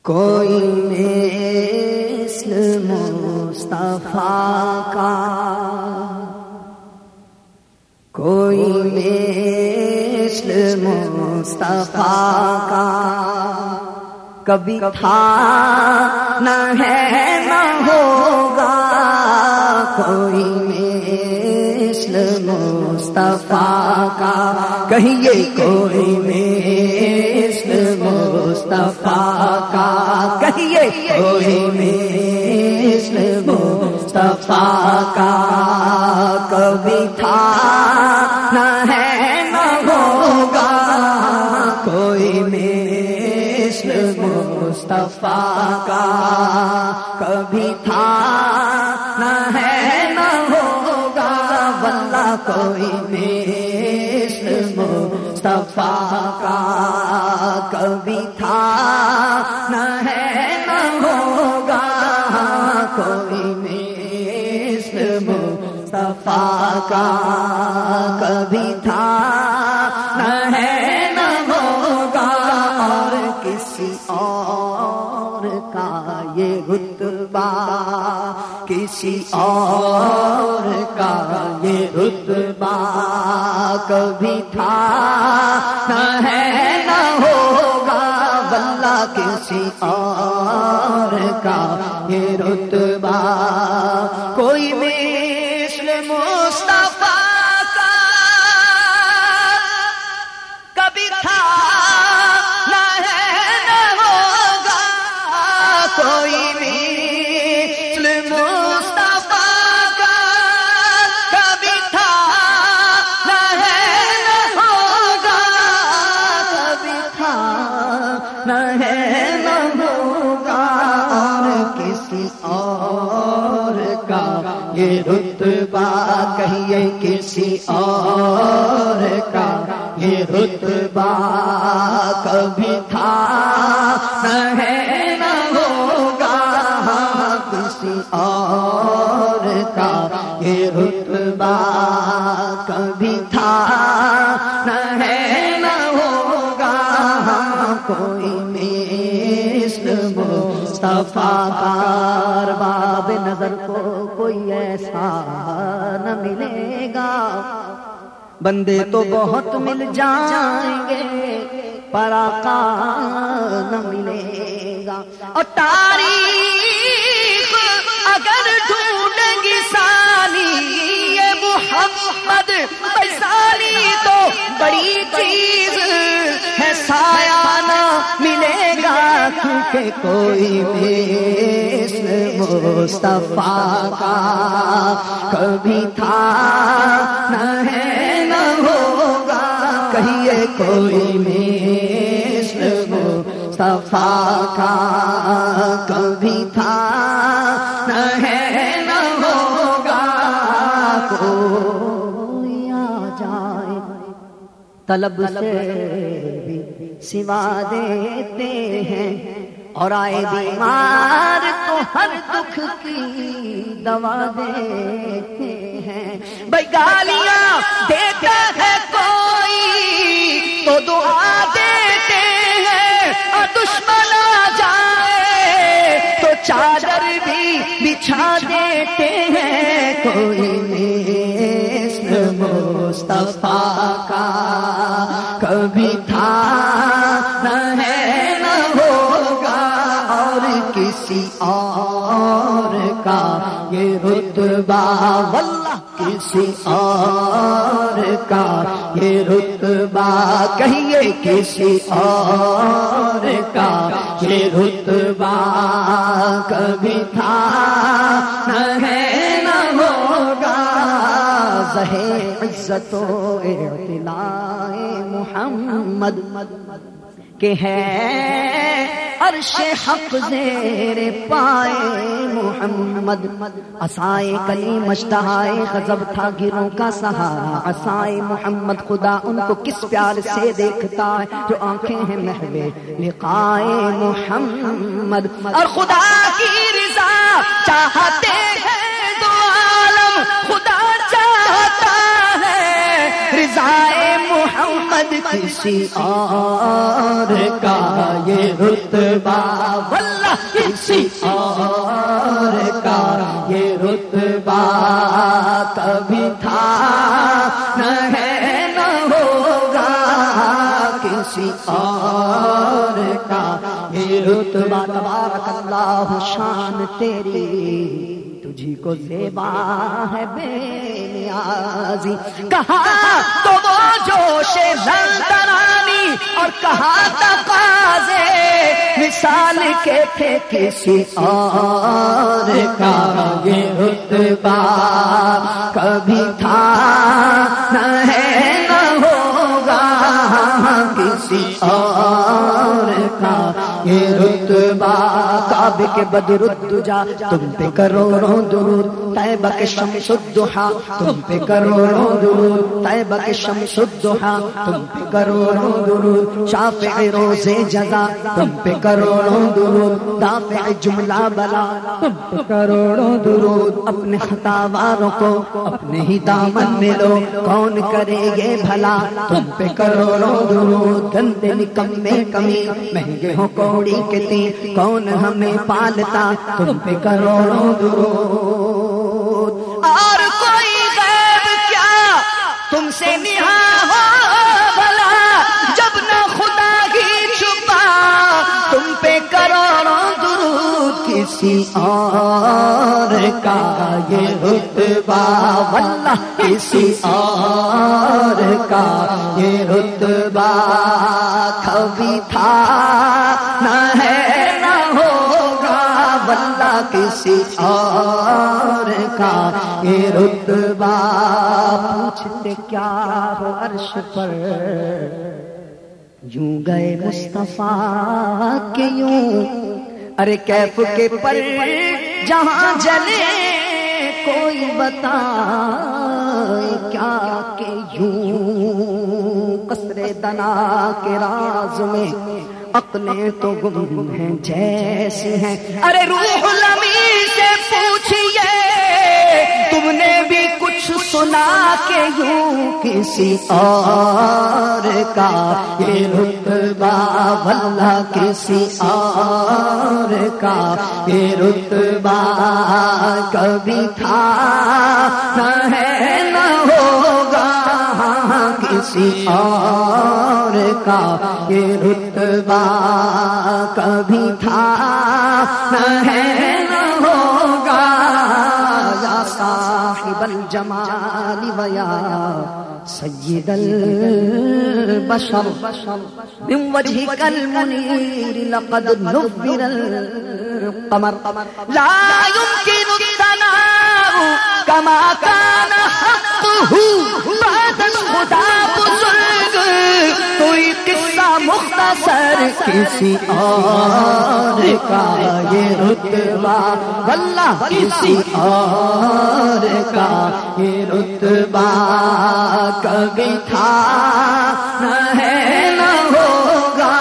کوئی مثل مصطفیٰ کا، کوئی مثل مصطفیٰ کا کبھی تھا نہ ہے نہ ہوگا، کوئی مثل مصطفیٰ کا، کہیے کوئی مثل مصطفیٰ کا، کہیے کوئی مثل مصطفیٰ کا کبھی تھا نہ ہے نہ ہوگا، کوئی مثل مصطفیٰ کا کبھی تھا نہ ہے نہ ہوگا، واللہ کوئی مثل مصطفیٰ کا کبھی تھا نہ ہے نہ ہوگا، کوئی مثل مصطفیٰ کا کبھی تھا نہ ہے نہ ہوگا، اور کسی اور کا یہ رتبہ، کسی اور کا یہ رتبہ کبھی تھا نہ ہے نہ ہوگا، واللہ کسی اور کا یہ رتبہ، کوئی مثل مصطفیٰ کا کبھی تھا نہ ہے نہ ہوگا، کوئی مثل مصطفیٰ کا کبھی تھا نہ ہے نہ ہوگا، کبھی تھا نہ ہے نہ ہوگا، اور کسی اور کا یہ رتبہ، کہیے کسی اور کا یہ رتبہ کبھی تھا نہ ہے نہ ہوگا، کسی اور کا یہ رتبہ کبھی تھا نہ ہے نہ ہوگا، کوئی مثل مصطفیٰ کا ارباب نظر کو کوئی ایسا نہ ملے گا، بندے تو بہت مل جائیں گے پر آقا نہ ملے گا، اور تاریخ اگر ڈھونڈے گی سالی یہ محمد سالی تو بڑی چیز ہے، سایہ نہ ملے گا، کیونکہ کوئی مثل مصطفیٰ کا کبھی تھا نہ ہے نہ ہوگا، کہیے کوئی مثل مصطفیٰ کا کبھی تھا نہ ہے نہ ہوگا، کوئی آ جائے طلب سے بھی سوا دیتے ہیں، اور آئے بیمار تو ہر دکھ کی دوا دیتے ہیں، بھائی گالیاں دیتا ہے کوئی تو دعا دیتے ہیں، اور دشمن آ جائے تو چادر بھی بچھا دیتے ہیں، کوئی مثل مصطفیٰ کا کبھی تھا نہ ہے نہ ہوگا، اور کسی اور کا یہ رتبہ، واللہ کسی اور کا یہ رتبہ، کہیے کسی اور کا یہ رتبہ کبھی تھا نہ ہے نہ ہوگا، زہے عزت و اعتلاء محمد کہ ہے عرش حق زیر پائے محمد، عصائے کلیم اشتہائے غضب تھا گروں کا سہارا، عصائے محمد خدا ان کو کس پیار سے دیکھتا ہے جو آنکھیں ہیں محو لقائے محمد، اور خدا کی رضا چاہتے ہیں دو عالم، خدا چاہتا ہے رضائے محمد محمد کسی اور کا یہ رتبہ، واللہ کسی اور کا یہ رتبہ کبھی تھا نہ ہے نہ ہوگا، کسی اور کا یہ رتبہ۔ تبارک اللہ شان تیری تجھی کو زیبا ہے بے نیازی، کہا تو وہ جوش زلزلانی اور کہا تقاضے مثال کے تھے کسی اور کا یہ رتبہ کبھی تھا نہ ہے نہ ہوگا، کسی اور کا یہ رتبہ۔ کعبے کے بدر الدجا تم پہ کروڑوں درود، طیبہ کے شمس الضحیٰ تم پہ کروڑوں درود، طیبہ کے شمس الضحیٰ تم پہ کروڑوں درود، شافع روز جزا تم پہ کروڑوں درود، دافع جملہ بلا تم پہ کروڑوں درود۔ اپنے خطا واروں کو اپنے ہی دامن میں لو، کون کرے یہ بھلا تم پہ کروڑوں درود۔ گندے نکمے کمی مہنگے ہو کوڑی کے تین، کون ہمیں پالتا تم پہ کروڑوں درود۔ اور کوئی غیب کیا تم سے نہا ہو بھلا، جب نہ خدا ہی چھپا تم پہ کروڑوں درود، کسی اور کا یہ رتبہ، واللہ کسی اور کا یہ رتبہ کبھی تھا نہ ہے نہ ہوگا، واللہ کسی اور کا یہ رتبہ۔ پوچھتے کیا ہو عرش پر یوں گئے مصطفیٰ کے یوں، ارے کیف کے پر جہاں جلے کوئی بتائے کیا کہ یوں قصر دنا کے راز میں عقلیں تو گم ہیں جیسی ہیں، ارے روح الامین سے پوچھئے تم نے بھی کچھ سنا کہ یوں کسی اور کا یہ رتبہ، واللہ کسی اور کا یہ رتبہ کبھی تھا نہ ہے نہ ہوگا، کسی اور کا یہ رتبہ کبھی تھا نہ ہے نہ ہوگا۔ یا صاحب الجمال ویا سید البشر من وجهك المنير لقد نور القمر، لا يمكن الثناء كما كان حقه بعد الخدا بزرگ، کوئی قصہ مختصر کسی اور کا یہ رتبہ، واللہ کسی اور کا یہ رتبہ کبھی تھا نہ ہے نہ ہوگا،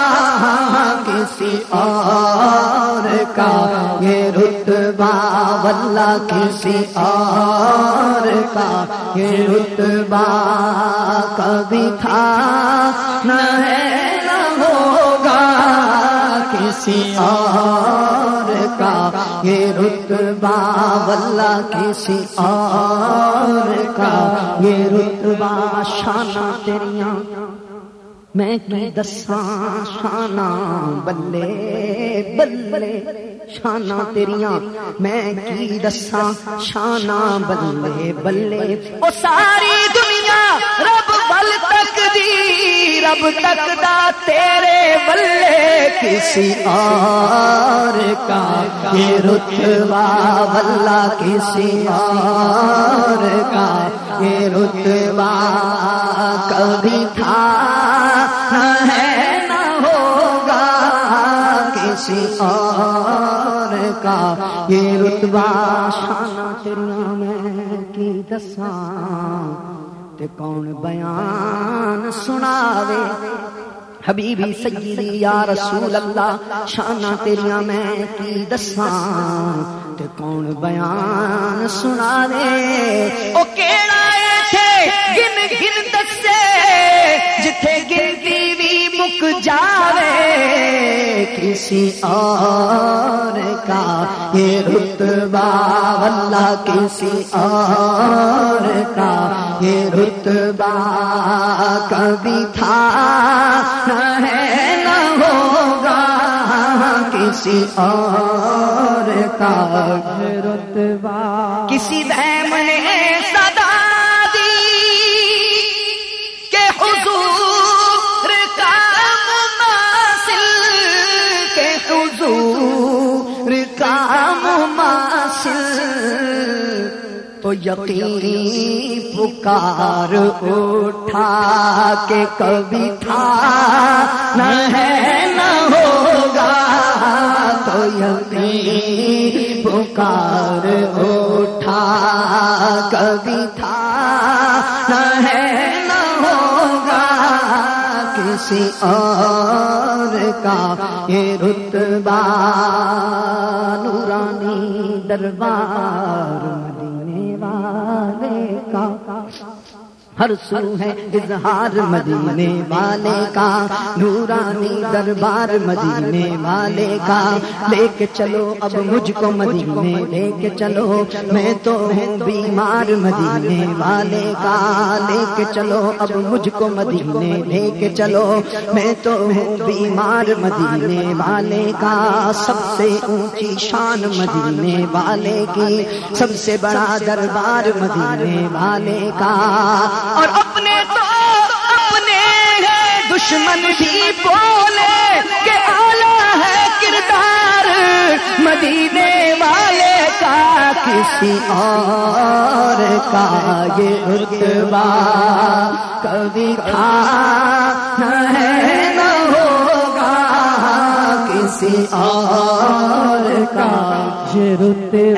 کسی اور کا یہ رتبہ، واللہ کسی اور کا یہ رتبہ کبھی تھا نہ ہے نہ ہوگا، کسی اور کا یہ رتبہ، واللہ کسی اور کا یہ رتبہ۔ شانہ تیریاں میں کی دساں شانہ بلے بلے، شانہ تیریاں میں کی دساں شانہ بلے بلے، او ساری دنیا رب بل تک دی، رب تک دا تیرے بلے، کسی اور کا یہ رتبہ، واللہ کسی اور کا یہ رتبہ کبھی تھا نہ ہے نہ ہوگا، کسی اور کا یہ رتبہ۔ شانہ تیریاں میں کی دساں تے کون بیان سناوے، حبیبی سیدی یا رسول اللہ شانہ تیریاں میں کی دساں تے کون بیان سناوے، او کیڑا تھے گن گن دسے جتھے گنتی بھی مک جاوے کسی اور کا یہ رتبہ واللہ کسی اور کا یہ رتبہ کبھی تھا نہ ہے نہ ہوگا کسی اور کا رتبہ کسی وہم نے صدا دی کہ حضور کا مماثل کہ حضور کا مماثل تو یقین پکار اٹھا کہ کبھی تھا نہ ہے نہ ہوگا تو یقین پکار اٹھا کبھی تھا نہ ہے نہ ہوگا کسی اور کا یہ رتبہ نورانی دربار مدینے والے کا ہر سو ہے اظہار مدینے والے کا نورانی دربار مدینے والے کا لے کے چلو اب مجھ کو مدینے لے کے چلو میں تو ہوں بیمار مدینے والے کا لے کے چلو اب مجھ کو مدینے لے کے چلو میں تو ہوں بیمار مدینے والے کا سب سے اونچی شان مدینے والے کی سب سے بڑا دربار مدینے والے کا اور اپنے تو اپنے ہیں دشمن بھی بولے کہ اعلیٰ ہے کردار مدینے والے کا کسی اور کا یہ رتبہ کبھی تھا نہ ہے نہ ہوگا کسی اور کا یہ رتبہ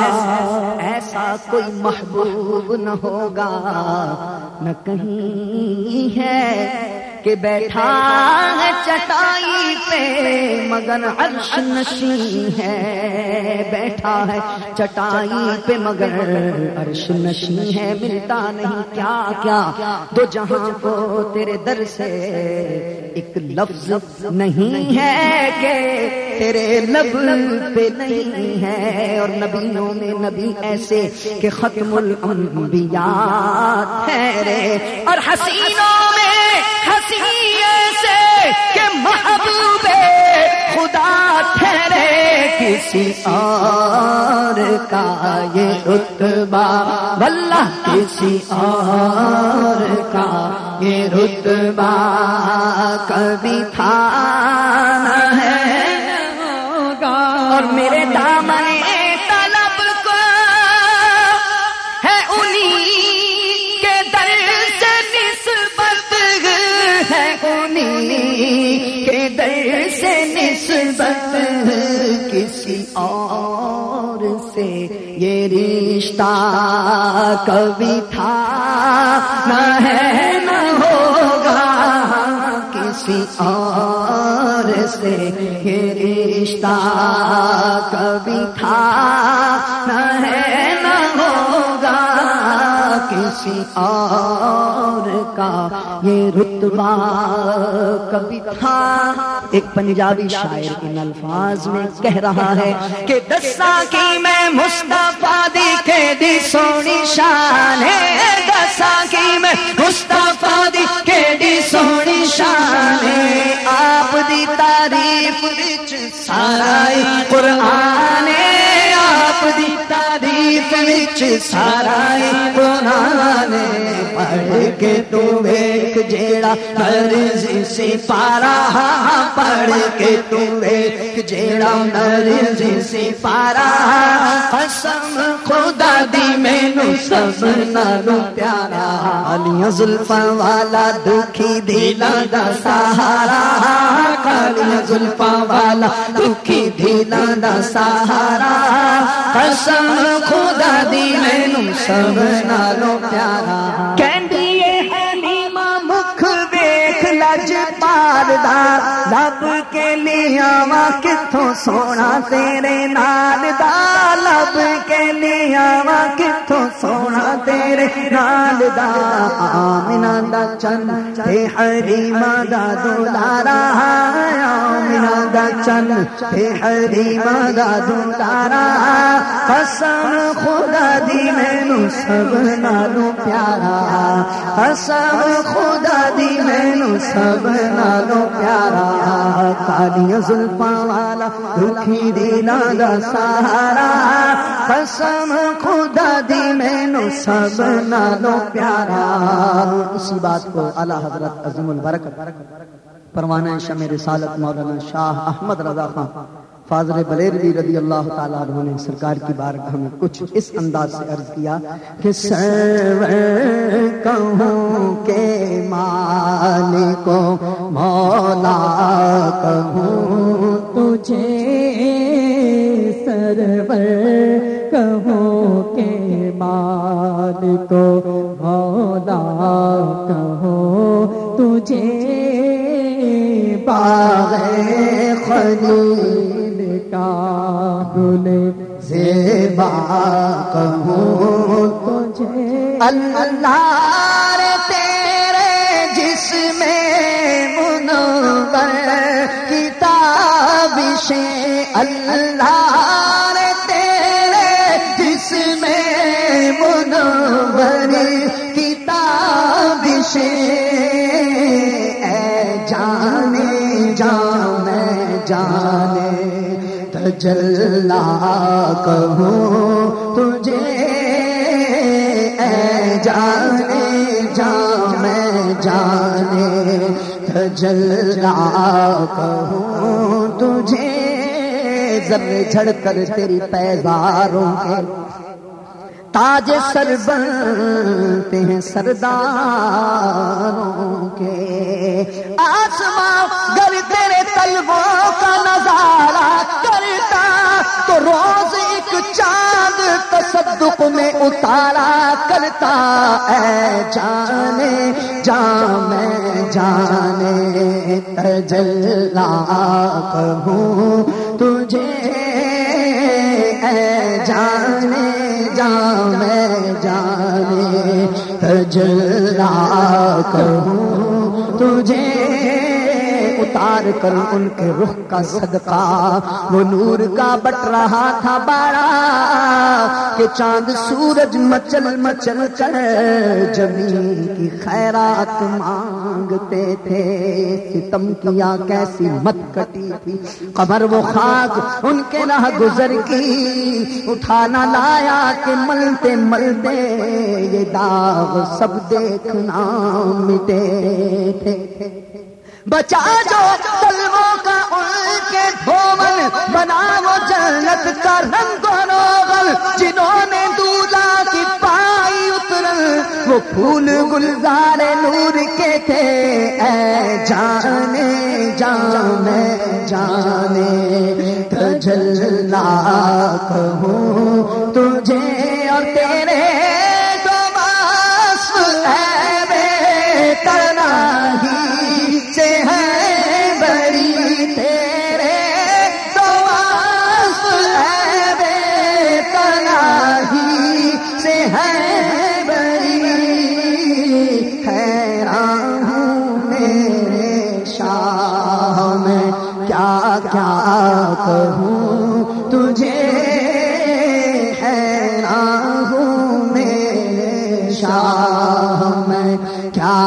ایسا کوئی محبوب نہ ہوگا نہ کہیں ہے کہ بیٹھا ہے چٹائی پہ مگر عرش نشین ہے بیٹھا ہے چٹائی پہ مگر عرش نشین ہے ملتا نہیں کیا کیا دو جہاں کو تیرے در سے ایک لفظ نہیں ہے کہ تیرے لب پہ نہیں ہے اور نبیوں میں نبی ایسے کہ ختم الانبیاء ٹھہرے اور حسینوں میں حسین ایسے کہ محبوب خدا ٹھہرے کسی اور کا یہ رتبہ واللہ کسی اور کا یہ رتبہ کبھی تھا نہ ہے اور میرے دامن طلب کو ہے انہی کے در سے نسبت ہے انہی کے در سے نسبت کسی اور سے یہ رشتہ کبھی تھا نہ ہے نہ ہوگا کسی اور سے یہ رشتہ کبھی تھا نہ ہے نہ ہوگا کسی اور کا یہ رتبہ کبھی تھا ایک پنجابی شاعر ان الفاظ میں کہہ رہا ہے کہ دساں کی میں مصطفیٰ دیکھے دی سونی شان ہے دساں کی میں مصطفیٰ دیکھے دی سونی شان ہے آپ دی تعریف وچ سارا قرآن ہے آپ دی تعریف وچ سارا قرآن ہے پڑھ کے تو ایک جیڑا مرضی سی پارا پڑھ کے تو ایک جیڑا مرضی سی پارا قسم خدا دی مینوں سب نالوں پیارا علیاں زلفاں والا دکھی دلاں دا سہارا کالیاں زلفاں والا دکھی دلاں دا سہارا قسم خدا دی مینوں سب نالوں پیارا کہندی اے حلیمہ مکھ ویکھ لج پار دا لب کے لیے لیاواں کتھوں سونا تیرے نال دا لب کے لیاواں کتھوں سونا تیرے نال دا آمنہ دا چن تے حریمہ دا دولارا آمنہ دا چن تے حریمہ دا دولارا قسم خدا دی مینوں سب نالوں پیارا قسم خدا دی مینوں سب نالوں پیارا کالیاں زلفاں والا دکھی دلاں دا سہارا قسم خدا دی مینوں سب نالوں پیارا. اسی بات کو اعلیٰ حضرت عظیم البرکت پروانہ شمع رسالت مولانا شاہ احمد رضا خان فاضل بریلوی رضی اللہ تعالیٰ عنہ نے سرکار کی بارگاہ میں کچھ اس انداز سے عرض کیا کہ سرور کہوں کہ مالک و مولا کہوں تجھے سرور کہوں کہ مالک و مولا کہوں تجھے باغ خلیل کا گل زیبا کہوں تجھے اللہ رے تیرے جسم منور کتابشیں اللہ رے تیرے جسم منور کتابشیں جانے تجلا کہوں تجھے اے جانے میں جانے تجلا کہوں تجھے ذرے جھڑ کر تیری پیزاروں کے تاج سر بنتے ہیں سرداروں کے آسماں گر تیرے طلبوں کا نظارہ کرتا تو روز ایک چاند تصدق میں اتارا کرتا اے جانے میں جانے تجلا کہوں تجھے اے جانے میں جانے تجلا کہوں تجھے اتار کر ان کے رخ کا صدقہ وہ نور کا بٹ رہا تھا بارہ کہ چاند سورج مچل مچل کر زمین کی خیرات مانگتے تھے ستم کیا کیسی مت کٹی تھی قبر وہ خاک ان کے راہ گزر کی اٹھانا لایا کہ ملتے ملتے یہ داغ سب دیکھنا مٹے تھے بچا جو طلبوں کا ان کے دھومن بنا وہ جنت کا رنگ و روغن جنہوں نے دولہا کی پائی اترن وہ پھول گلزار نور کے تھے اے جانے میں جانے تجلا کہوں تجھے اور تیرے کیا کہوں تجھے حیران ہوں میرے شاہ میں کیا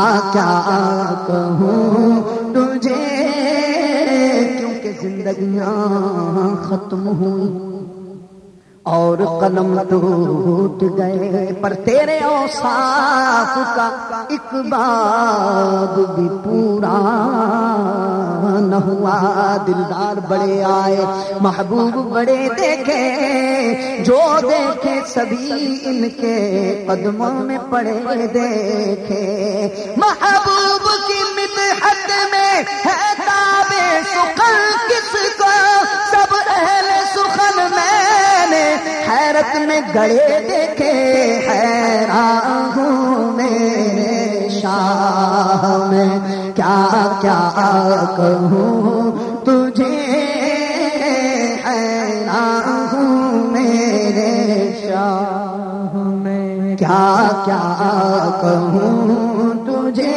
کہوں تجھے کیونکہ زندگیاں ختم ہوئی اور قلم ٹوٹ گئے پر تیرے اوصاف کا ایک باب بھی پورا نہ ہوا دلدار بڑے آئے محبوب بڑے دیکھے جو دیکھے سبھی ان کے قدموں میں پڑے دیکھے محبوب کی مدحت میں ہے تابع سخن کس کو سب اہل سخن میں حیرت میں گڑے دیکھے حیران ہوں میرے شاہ میں کیا کہوں تجھے کیا کیا کہوں تجھے،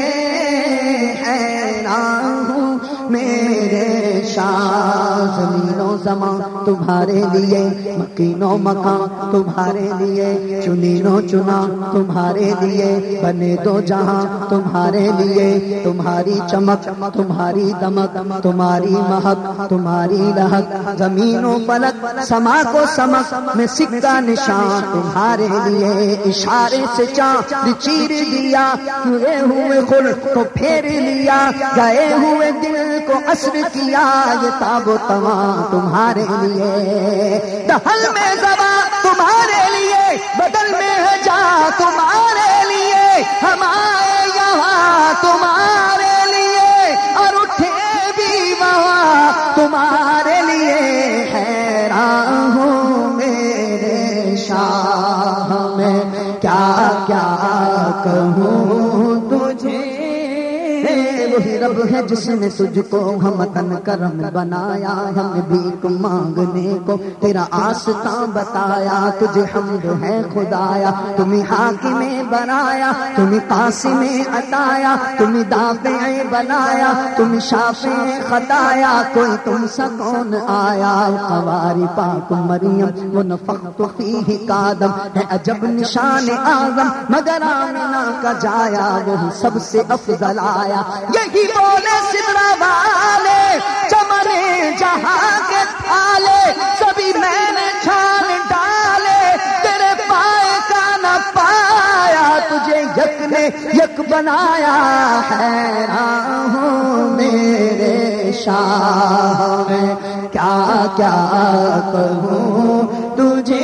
حیران ہوں میرے شاہ، زمین و زمان تمہارے لیے، مکین و مکان تمہارے لیے، چنین و چنا تمہارے لیے، بنے دو جہاں تمہارے لیے، تمہاری چمک تمہاری دمک تمہاری مہک تمہاری لہک، زمین و فلک سما کو سمک میں سکہ نشان تمہارے لیے، اشارے سے چاند چیر دیا، ہوئے ہوئے خلق کو پھیر لیا، گئے ہوئے دل کو اثر کیا، یہ تاب و تمام تمہارے لیے، دہل میں زباں تمہارے لیے، بدل میں ہے جہاں تمہارے لیے، ہم آئے یہاں تمہارے لیے اور اٹھے بھی وہاں تمہارے لیے، حیران ہوں میرے شاہ میں کیا کیا کہوں تجھے، وہی رب ہے جس نے تجھ کو ہمتن کرم بنایا، ہمیں بھیک مانگنے کو تیرا آستاں بتایا، تجھے حمد ہے خدایا، تمہیں حاکم بنایا، تمہیں قاسم عطایا، تمہیں دافع بنایا، تمہیں شافع خطایا، کوئی تم سا کون آیا، قواری پاک مریم وہ نفخت فیہ کادم ہے عجب نشان اعظم، مگر آمنہ کا جایا وہی سب سے افضل آیا، یہی بولے سدرا والے چمنے جہاں کے تھالے، سبھی میں نے چھان ڈالے، تیرے پائے کا نہ پایا، تجھے یک نے یک بنایا، حیران ہوں میرے شاہ میں کیا کیا کہوں تجھے،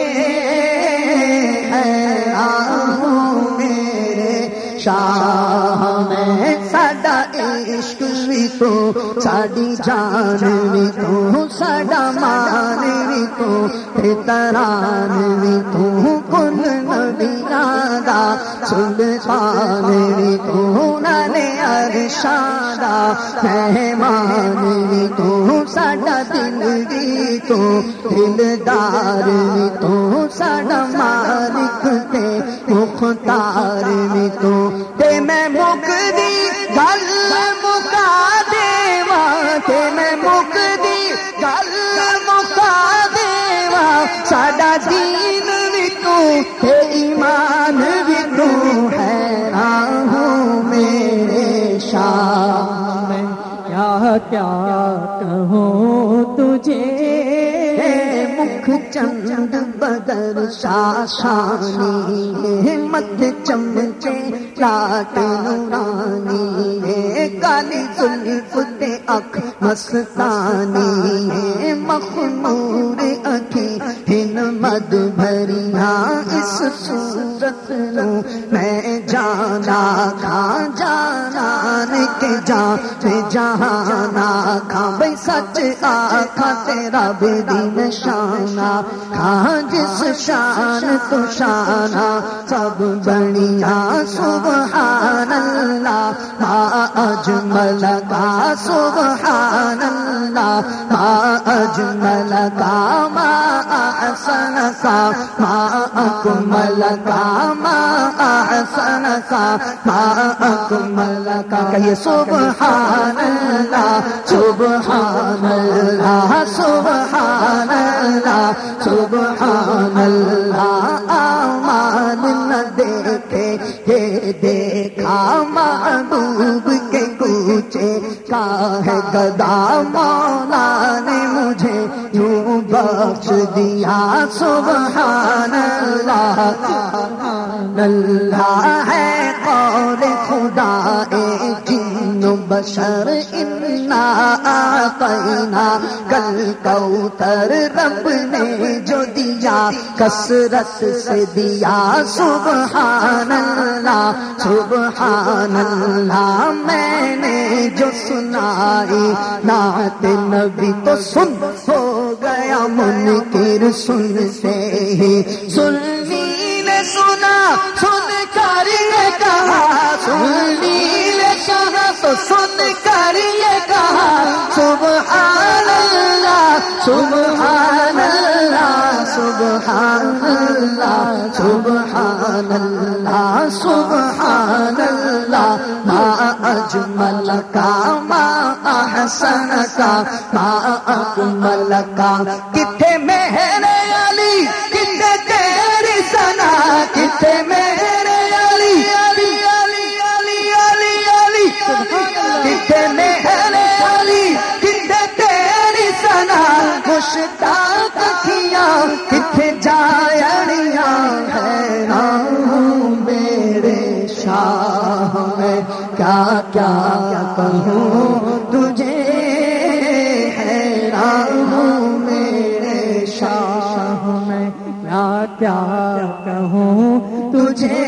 حیران ہوں میرے شاہ میں، ساڈا عشق بھی تو ساڈی جان بھی تو، ساڈا مان بھی تو تران بھی تو، کل نبیاں دا سلطان بھی تو، نالے ارشاد دا مہمان بھی تو، ساڈا دل بھی تو دلدار بھی تو، ساڈا مالک تے مختار بھی تو، تے میں مکدی گل مکا دیواں، تے میں مکدی گل مکا دیواں، ساڈا دین بھی تو تے ایمان بھی تو، حیران ہوں میرے شاہ میں کیا کیا کہوں تجھے، مکھ چند بدر شاشانی، مدھ چمچے لاٹ نورانی، کالی زلف تے اکھ مستانی، مخمور اکھی ہن مد بھریاں، اس صورت نو میں جانا کھاں، جانان کے جان جہانا کھاں، بھئی سچ آکھاں تیرا بدی نشانہ کھاں، جس شان تو شانہ سب بڑھیا، سبحان اللہ ما اجمل کا، سبحان اللہ ما اجمل کا، ما احسن کا، ما اکمل کا، ما احسن کا، ما اکمل کا، کہیے سبحان اللہ سبحان اللہ سبحان اللہ سبحان اللہ، آمال نہ دیکھے یہ دیکھا، محبوب کے کوچے کا ہے گدا، مولا نے مجھے یوں بخش دیا، سبحان اللہ اللہ ہے قول خدا اے جن و بشر، انا اعطینا کل کوثر، رب نے جو دیا کثرت سے دیا، سبحان اللہ سبحان اللہ، میں نے جو سنائی نعت نبی تو سن ہو گیا منکر، سنتے ہی سنی نے سنا، سن کر یہ کہا، سنی نے کہا تو سن کر یہ کہا، سبحان اللہ سبحان اللہ سبحان سبحان اللہ سبحان اللہ سبحان اللہ ما اجمل کا ما احسن کا ما اکمل کا کتھے مہر علی کتھے تیری ثنا کتھے مہر علی علی علی علی علی علی کتھے مہر علی کتھے تیری ثنا مشتاق کیا کتھے جایڑیاں حیران ہوں میرے شاہ میں کیا کیا کہوں تجھے حیران ہوں میرے شاہ میں کیا کیا کہوں تجھے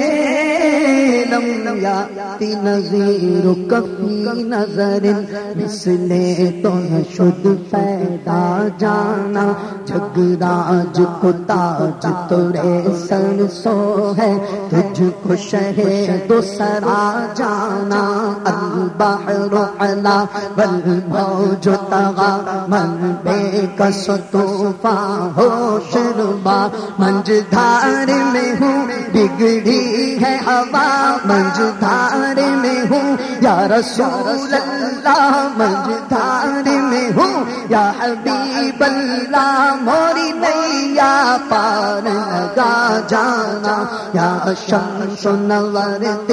لم یاتی نظیرک فی نظر مثل تو نشد پیدا جانا جگراج کو تاج توڑے سر سو ہے تجھ کو شہد سرا جانا البحر علا والموج طغا من بے کس طوفان ہو شربا منجدھار میں ہوں بگڑی ہے ہوا منجدھار میں ہوں یا رسول اللہ منجدھار میں ہوں یا حبیب اللہ موری نیا پار لگا جانا یا شمس نورت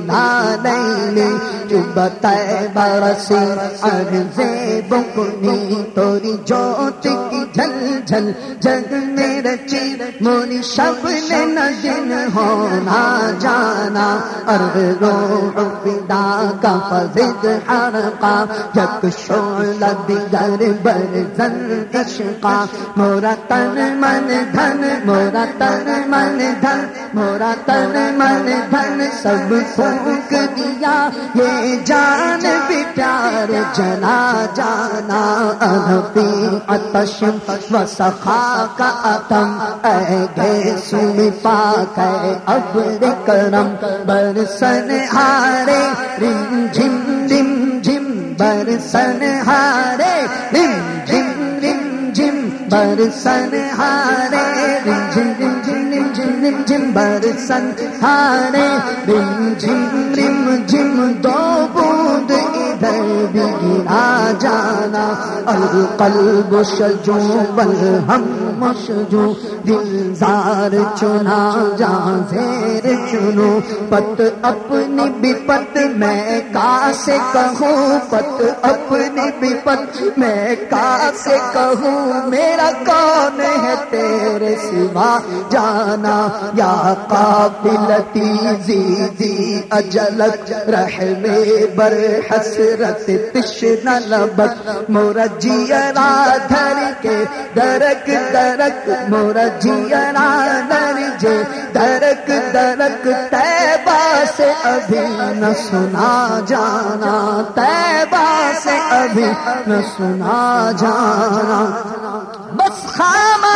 الہی جب طیبہ رسی عرض بکنی توری جوت کی جھل جھل جگ میں رچی موری شب نے نجن ہونا جانا روح فدا کا فضد حرقا یک شعلہ دیگر برزن عشقا مورا تن من دھن مورا تن من دھن مورا تن من دھن سب پھونک دیا یہ جان بھی پیار جلا جانا انفی عطش و سخا کا اتم اے گیس میں پاک ہے ابر کرم برسن ہارے رم جھم رم جھم برسن ہارے رم جھم رم جھم برسن ہارے رم جھم رم جھم رم جھم رم جھم برسن ہارے رم جھم رم جھم دو بوند ادھر بھی گرا جانا القلب شجو والہم مشجو دل زار چنا جہاں زیر چنو پت اپنی بھی پت میں کا سے کہوں پت اپنی بھی پت میں کا سے کہوں میرا کون ہے تیرے سوا جانا یا قافلتی زیدی اجلت رحم بر حسرت تشنہ لبت مورا جیرا دھر کے درک درک مورا جیرا در جے درک درک طیبہ سے ابھی نہ سنا جانا طیبہ سے ابھی نہ سنا جانا بس خام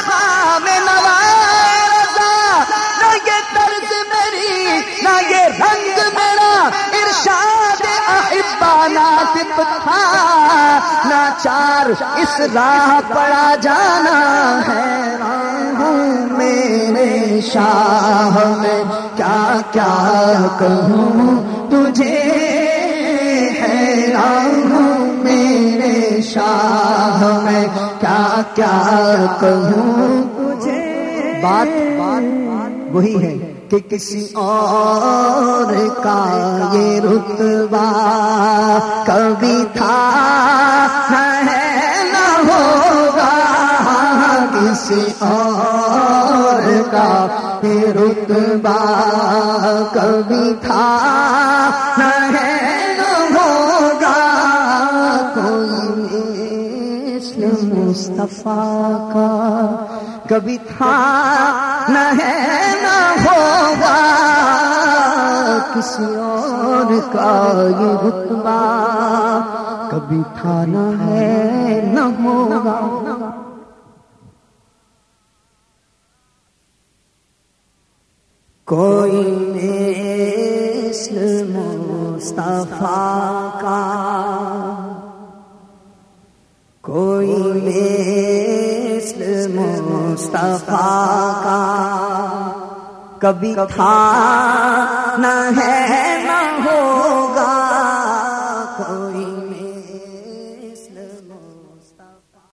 نوائے رضا نہ یہ طرز میری نہ یہ رنگ میرا ارشاد احبانا تب تھا ناچار اس راہ پڑا جانا حیران ہوں میرے شاہ میں کیا کیا کہوں تجھے حیران ہوں میرے شاہ میں کیا کیا کہوں تجھے بات وہی ہے کہ کسی اور کا یہ رتبہ کبھی تھا ہے نہ ہوگا کسی اور کا یہ رتبہ کبھی تھا ہے نہ ہوگا کوئی مثل مصطفیٰ کا کبھی تھا نہ ہے نہ ہوگا کسی اور کا یہ رتبہ کبھی تھا نہ ہے نہ ہوگا کوئی مثل مصطفیٰ کا کوئی مثل مصطفیٰ کا کبھی تھا نہ ہے